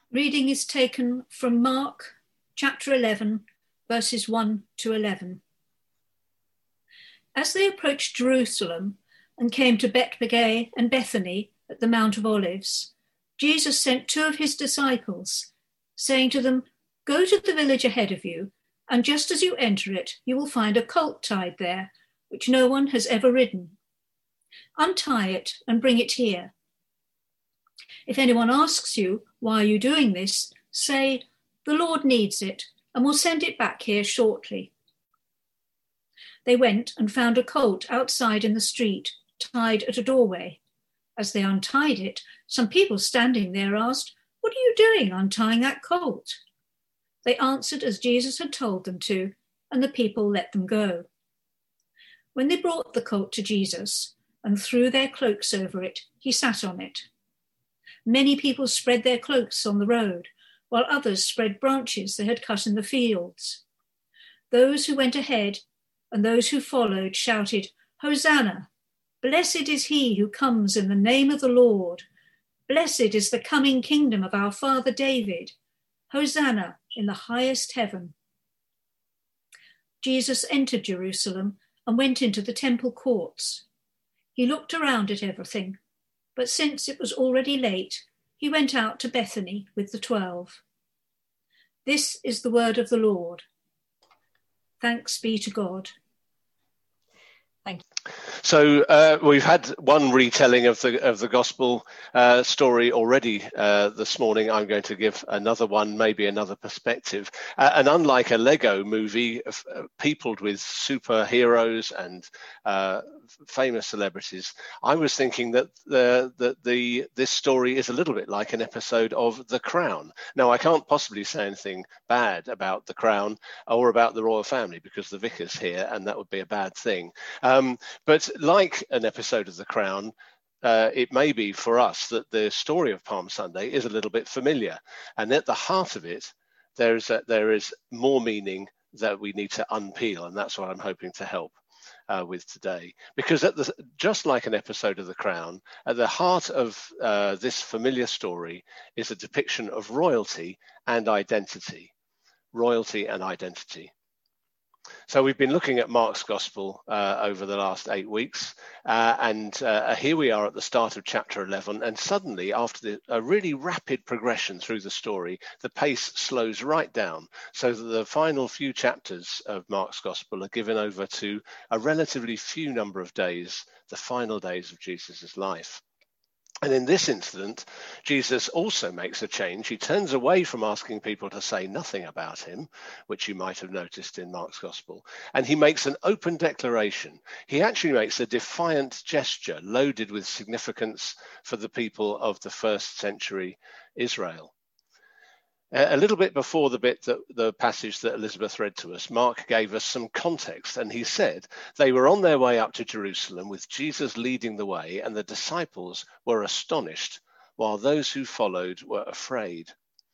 Reading is taken from Mark chapter 11, verses 1 to 11. As they approached Jerusalem and came to Bethphage and Bethany at the Mount of Olives, Jesus sent two of his disciples, saying to them, "Go to the village ahead of you, and just as you enter it, you will find a colt tied there, which no one has ever ridden. Untie it and bring it here. If anyone asks you, 'Why are you doing this?' say, 'The Lord needs it, and will send it back here shortly.'" They went and found a colt outside in the street, tied at a doorway. As they untied it, some people standing there asked, "What are you doing untying that colt?" They answered as Jesus had told them to, and the people let them go. When they brought the colt to Jesus and threw their cloaks over it, he sat on it. Many people spread their cloaks on the road, while others spread branches they had cut in the fields. Those who went ahead and those who followed shouted, "Hosanna! Blessed is he who comes in the name of the Lord. Blessed is the coming kingdom of our father David. Hosanna in the highest heaven." Jesus entered Jerusalem and went into the temple courts. He looked around at everything, but since it was already late, he went out to Bethany with the 12. This is the word of the Lord. Thanks be to God. Thank you. So we've had one retelling of the gospel story already this morning. I'm going to give another one, maybe another perspective. And unlike a Lego movie peopled with superheroes and famous celebrities, I was thinking that this story is a little bit like an episode of The Crown. Now, I can't possibly say anything bad about The Crown or about the royal family because the vicar's here, and that would be a bad thing. But like an episode of The Crown, it may be for us that the story of Palm Sunday is a little bit familiar. And at the heart of it, there is more meaning that we need to unpeel. And that's what I'm hoping to help with today. Because just like an episode of The Crown, at the heart of this familiar story is a depiction of royalty and identity. Royalty and identity. So we've been looking at Mark's Gospel over the last 8 weeks, and here we are at the start of chapter 11, and suddenly, after a really rapid progression through the story, the pace slows right down, so that the final few chapters of Mark's Gospel are given over to a relatively few number of days, the final days of Jesus' life. And in this incident, Jesus also makes a change. He turns away from asking people to say nothing about him, which you might have noticed in Mark's Gospel, and he makes an open declaration. He actually makes a defiant gesture loaded with significance for the people of the first century Israel. A little bit before the passage that Elizabeth read to us, Mark gave us some context, and he said they were on their way up to Jerusalem with Jesus leading the way, and the disciples were astonished, while those who followed were afraid.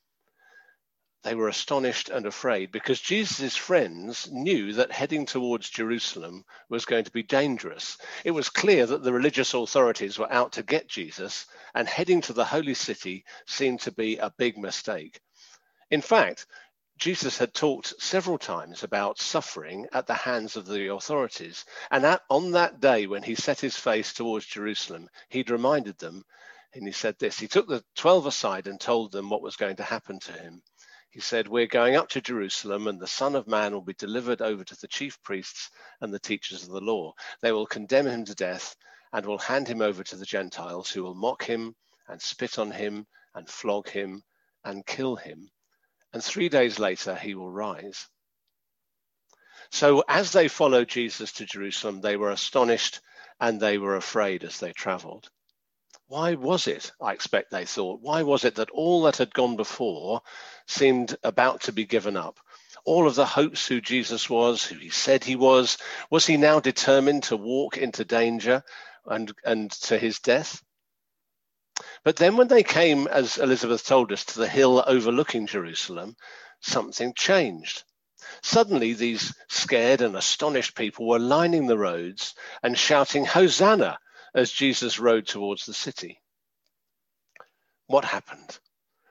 They were astonished and afraid because Jesus' friends knew that heading towards Jerusalem was going to be dangerous. It was clear that the religious authorities were out to get Jesus, and heading to the holy city seemed to be a big mistake. In fact, Jesus had talked several times about suffering at the hands of the authorities. And on that day, when he set his face towards Jerusalem, he'd reminded them, and he said this. He took the 12 aside and told them what was going to happen to him. He said, "We're going up to Jerusalem, and the Son of Man will be delivered over to the chief priests and the teachers of the law. They will condemn him to death and will hand him over to the Gentiles, who will mock him and spit on him and flog him and kill him. And 3 days later, he will rise." So as they followed Jesus to Jerusalem, they were astonished and they were afraid as they traveled. Why was it, I expect they thought, why was it that all that had gone before seemed about to be given up? All of the hopes who Jesus was, who he said he was he now determined to walk into danger and to his death? But then when they came, as Elizabeth told us, to the hill overlooking Jerusalem, something changed. Suddenly, these scared and astonished people were lining the roads and shouting, "Hosanna," as Jesus rode towards the city. What happened?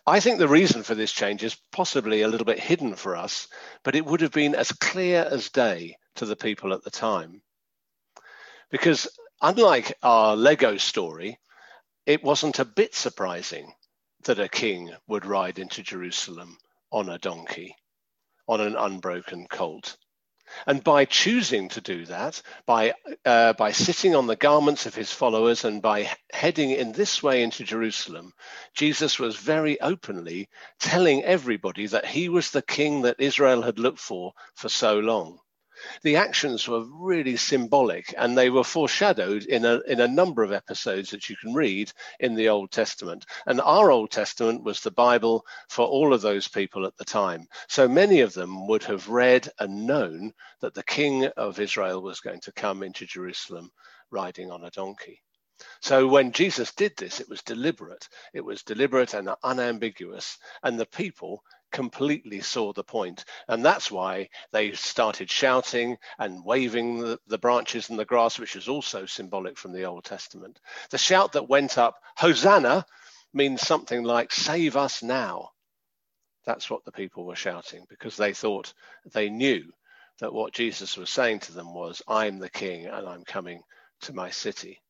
I think the reason for this change is possibly a little bit hidden for us, but it would have been as clear as day to the people at the time. Because unlike our Lego story, it wasn't a bit surprising that a king would ride into Jerusalem on a donkey, on an unbroken colt. And by choosing to do that, by sitting on the garments of his followers and by heading in this way into Jerusalem, Jesus was very openly telling everybody that he was the king that Israel had looked for so long. The actions were really symbolic, and they were foreshadowed in a number of episodes that you can read in the Old Testament. And our Old Testament was the Bible for all of those people at the time. So many of them would have read and known that the King of Israel was going to come into Jerusalem riding on a donkey. So when Jesus did this, it was deliberate. It was deliberate and unambiguous, and the people completely saw the point. And that's why they started shouting and waving the branches and the grass, which is also symbolic from the Old Testament. The shout that went up, Hosanna, means something like, save us now. That's what the people were shouting, because they knew that what Jesus was saying to them was, I'm the king and I'm coming to my city.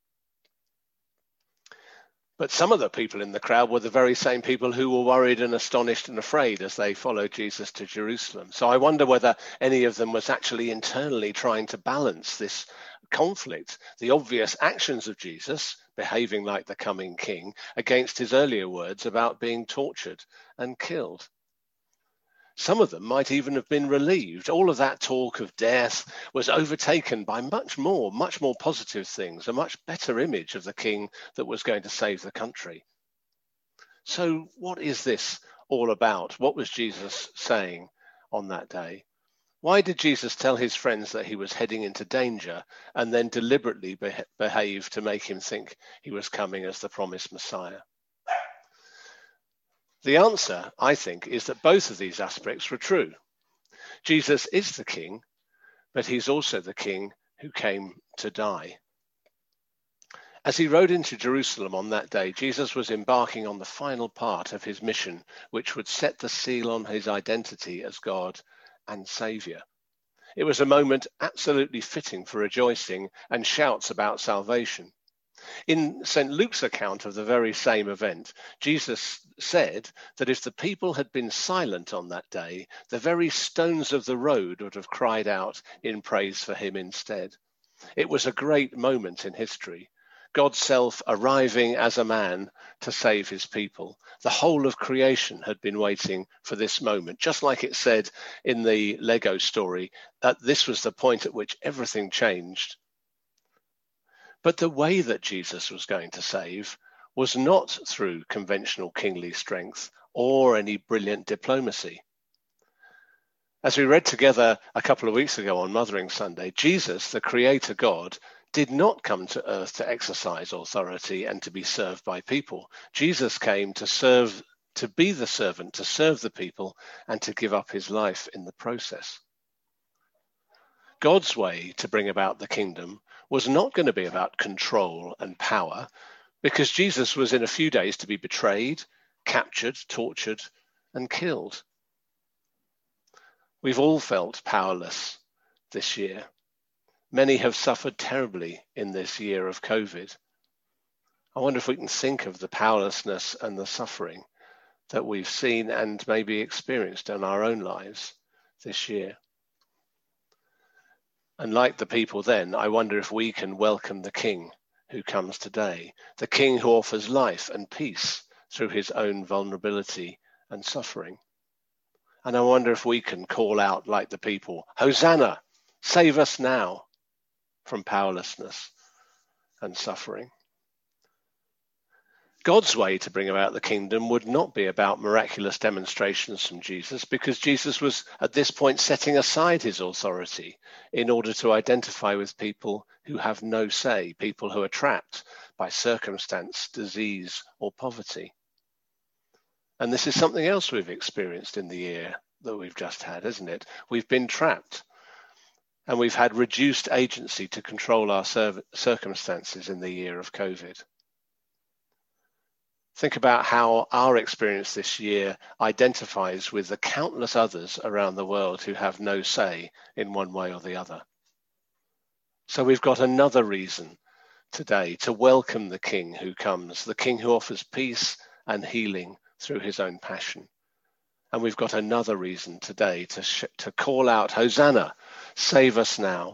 But some of the people in the crowd were the very same people who were worried and astonished and afraid as they followed Jesus to Jerusalem. So I wonder whether any of them was actually internally trying to balance this conflict, the obvious actions of Jesus, behaving like the coming king, against his earlier words about being tortured and killed. Some of them might even have been relieved. All of that talk of death was overtaken by much more positive things, a much better image of the king that was going to save the country. So what is this all about? What was Jesus saying on that day? Why did Jesus tell his friends that he was heading into danger and then deliberately behave to make him think he was coming as the promised Messiah? The answer, I think, is that both of these aspects were true. Jesus is the king, but he's also the king who came to die. As he rode into Jerusalem on that day, Jesus was embarking on the final part of his mission, which would set the seal on his identity as God and Saviour. It was a moment absolutely fitting for rejoicing and shouts about salvation. In St. Luke's account of the very same event, Jesus said that if the people had been silent on that day, the very stones of the road would have cried out in praise for him instead. It was a great moment in history. God's self arriving as a man to save his people. The whole of creation had been waiting for this moment, just like it said in the Lego story, that this was the point at which everything changed. But the way that Jesus was going to save was not through conventional kingly strength or any brilliant diplomacy. As we read together a couple of weeks ago on Mothering Sunday, Jesus, the Creator God, did not come to earth to exercise authority and to be served by people. Jesus came to serve, to be the servant, to serve the people, and to give up his life in the process. God's way to bring about the kingdom was not going to be about control and power, because Jesus was in a few days to be betrayed, captured, tortured, and killed. We've all felt powerless this year. Many have suffered terribly in this year of COVID. I wonder if we can think of the powerlessness and the suffering that we've seen and maybe experienced in our own lives this year. And like the people then, I wonder if we can welcome the King who comes today, the King who offers life and peace through his own vulnerability and suffering. And I wonder if we can call out like the people, Hosanna, save us now from powerlessness and suffering. God's way to bring about the kingdom would not be about miraculous demonstrations from Jesus, because Jesus was at this point setting aside his authority in order to identify with people who have no say, people who are trapped by circumstance, disease, or poverty. And this is something else we've experienced in the year that we've just had, isn't it? We've been trapped, and we've had reduced agency to control our circumstances in the year of COVID. Think about how our experience this year identifies with the countless others around the world who have no say in one way or the other. So we've got another reason today to welcome the King who comes, the King who offers peace and healing through his own passion. And we've got another reason today to call out, Hosanna, save us now.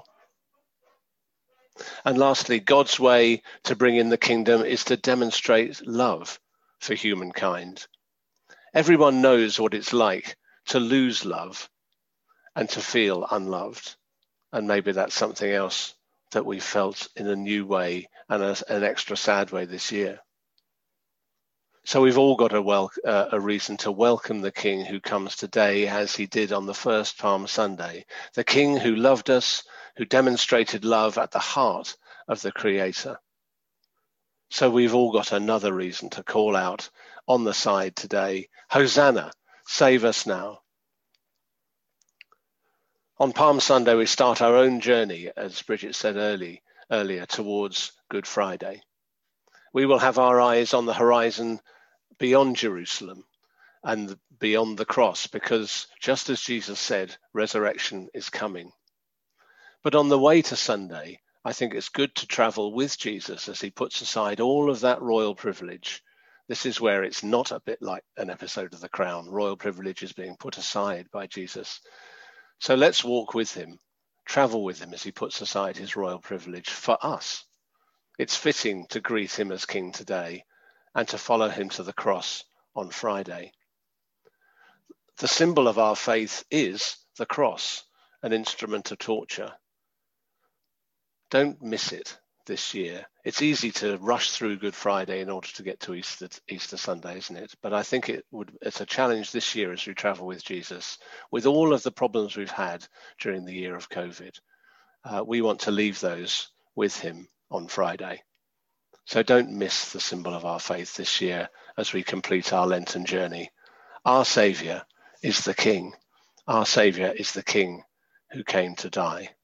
And lastly, God's way to bring in the kingdom is to demonstrate love for humankind. Everyone knows what it's like to lose love and to feel unloved. And maybe that's something else that we felt in a new way and an extra sad way this year. So we've all got a reason to welcome the King who comes today as he did on the first Palm Sunday, the King who loved us, who demonstrated love at the heart of the Creator. So we've all got another reason to call out on the side today, Hosanna, save us now. On Palm Sunday, we start our own journey, as Bridget said earlier, towards Good Friday. We will have our eyes on the horizon beyond Jerusalem and beyond the cross, because just as Jesus said, resurrection is coming. But on the way to Sunday, I think it's good to travel with Jesus as he puts aside all of that royal privilege. This is where it's not a bit like an episode of The Crown. Royal privilege is being put aside by Jesus. So let's walk with him, travel with him as he puts aside his royal privilege for us. It's fitting to greet him as King today and to follow him to the cross on Friday. The symbol of our faith is the cross, an instrument of torture. Don't miss it this year. It's easy to rush through Good Friday in order to get to Easter Sunday, isn't it? But I think it's a challenge this year as we travel with Jesus. With all of the problems we've had during the year of COVID, we want to leave those with him on Friday. So don't miss the symbol of our faith this year as we complete our Lenten journey. Our Saviour is the King. Our Saviour is the King who came to die.